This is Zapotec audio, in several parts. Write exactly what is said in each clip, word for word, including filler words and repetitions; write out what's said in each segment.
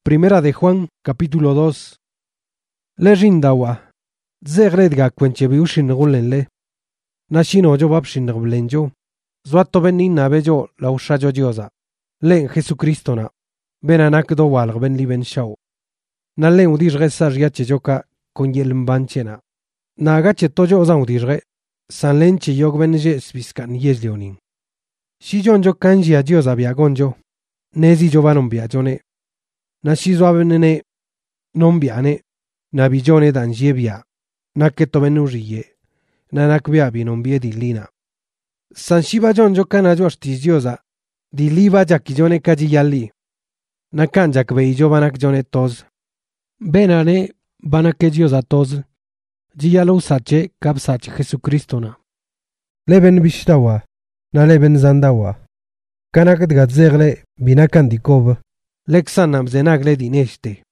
Primera de Juan, capítulo dos. Le rindawa, zegredga kwenche ushin gulenle. Nashino jo babshin glenjo. Zwato benin nabejo la ushajo diosa. Len Jesucristo na. Ben anak do walg ben liben shaw. Na len udish resa riache joka con yel mbanchena. Na agache tojo zan udishre. San lenche yog benje spiskan yezlionin. Si jon jo kanji a diosa biagonjo. Nezi jovanon biajone. Na shizo benene non biane. Na bijone dan jebia. Na keto benuriye. Na nakbia non biedi lina. San shiba jon jo kana jo diosa. Di liba jakijone kaji yalli. Na kanjak beijo banak jone toz. Benane banake diosa toz. Jiyalo usache kapsache Jesucristo na. Leben bishtawa. Na leben zandawa. Kanakat gadzegle binakan dikov. Leksanam zenagle dineste.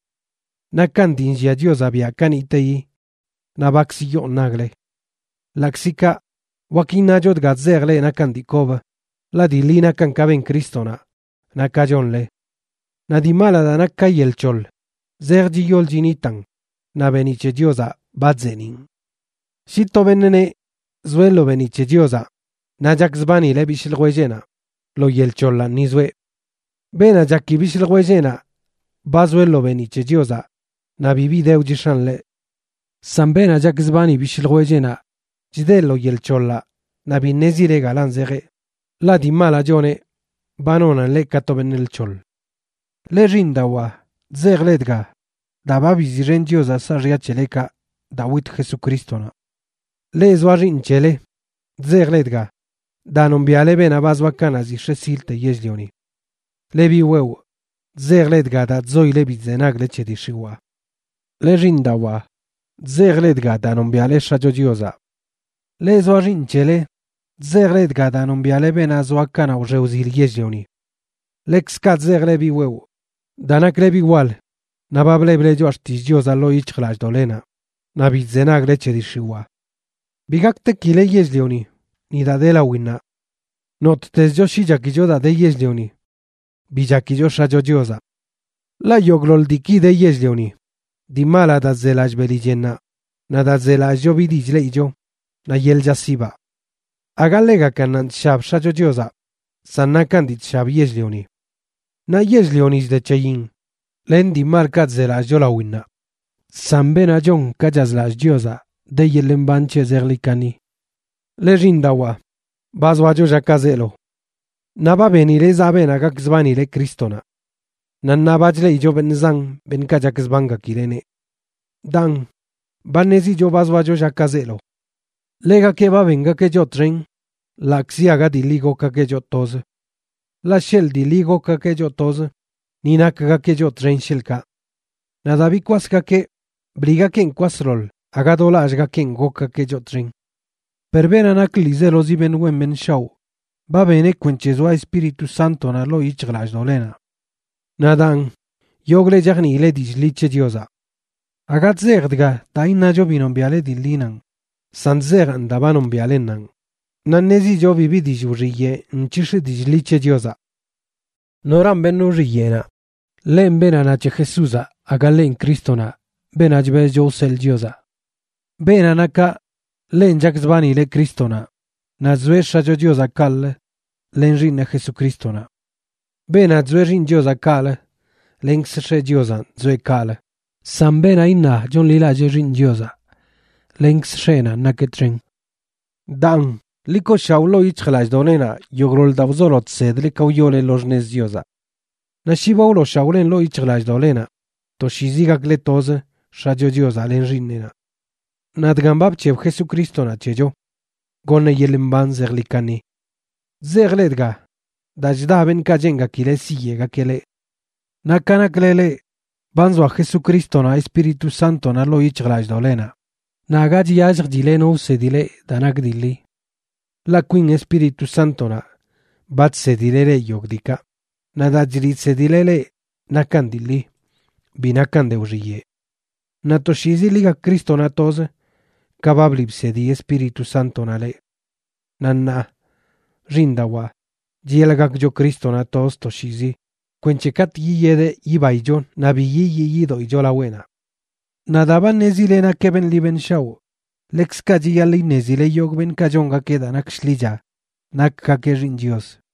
Nakan dinjia diosa biakan itei. Nabaksiyo nagle. Laksika wakinajot gadzegle nakan dikov. La dilina kan kaben Kristona. Nakajonle. Nadimala da nakay el chol. Zerji yol jinitan. Na beniche diosa badzenin. Sito benene zuelo beniche diosa. Na jak zbani le bishil gwejena. Lo yel cholla nizwe. Bena jaki bishil gwejena. Bazuelo beniche diosa. Na bibi deu jishanle. San bena jak zbani bishil gwejena. Jidelo yel cholla. Na binezire galan zere. La di mala jone, banona le katoben el chol. Le rindawa, zegledga, da babi ziren diosa sarria cheleka, da wit Jesucristona. Le zwarin chele, zegledga, da non biale bena bazwakana zishe silte yezlioni. Le biweu, zegledga da zoi le bizenag le chedishiwa. Le rindawa, zegledga da non biale shajo diosa. Le zwarin chele, Zegledga da non biale bena zoakana u jeuzil yezlioni. Lex kat zeglebi weu. Danak lebi wal. Nabable blejo ashtiz diosa lo ichklaj dolena. Nabitzenag leche dishiwa. Bigak tekile yezlioni. Ni da de la winna. Not tezjo shijakillo da de yezlioni. Bijakillo shajo diosa. La yoglol diki de yezlioni. Di mala da zelaj belijenna. Na da zelaj jo bidijle ijo. Na yel jasiba. Agalega kanan shab shajo diosa. Sanakan dit shab yezlioni. Na yezlionis de cheyin. Lendi markat zela jola winna. Sambena jon kajazlas diosa. De yelembanche zerlikani. Le rindawa. Bazwajo jakazelo. Naba benile zabena kakzbanile Kristona. Nan nabajle ijo ben zang ben kajakzbanga kirene. Dan. Banezi jo bazwajo jakazelo. Lega que va venga que yo tren, la xiaga di ligo ka que yo toz. La shell di ligo ka que yo toz, ni na ka que yo tren shelka. Nada vi ka que, briga que en quasrol, agadola asga que en goka que yo tren. Perbena na klizelo zi ben wen men shaw, va bene quenchezo a Espíritu Santo na lo ichglaj dolena. Nadan, yogle jagni ile dijliche diosa. Agat zegdga, da inna jo binon biale dilinan. Sanzer andabanon bialenan. Nannezi jo vivi di juriye nchish dijliche diosa. Noran ben uriyena. Len bena nache Jesusa agalen Kristona. Bena jbe jo sel diosa. Bena naka len jakzbani le Kristona. Nazwe shajo diosa kal. Len rinne Jesucristona. Bena zwe rin diosa kal. Len kshe diosa zwe kal. San bena inna jon lila je rin diosa. Lenks shena naketren. Dan, liko shaulo ichkhlaj donena, yogrol davzolot sedle kauyole lojnez diosa. Na shibaulo shaulen lo ichkhlaj dolena, to shiziga gletoze, shajo diosa len rinnena. Nadgambab chev Jesucristo na chejo, gone yelimban zerlikani. Zerledga, dajda ben kajenga kile siyega kele. Nakana klele, banzo a Jesucristo na Espíritu Santo na lo ichkhlaj dolena. Nagaji yajg dile no se dile danak dili. La queen Espíritu Santo na bat se dilele yogdika. Nadajrit se dilele nakan dili. Binakan de uriye. Natoshizi liga Cristo na toze. Kabablib se di Espíritu Santo na le. Nanna. Rindawa. Jielagak jo Cristo na toz toshizi. kwenche kat yiyede yibayjon nabiyiyi yidoyjo lawena. Nadaba nezilena keben liben shaw, lex kajiyali nezile yogben kajonga queda nakshliya, nak kakerin Dios.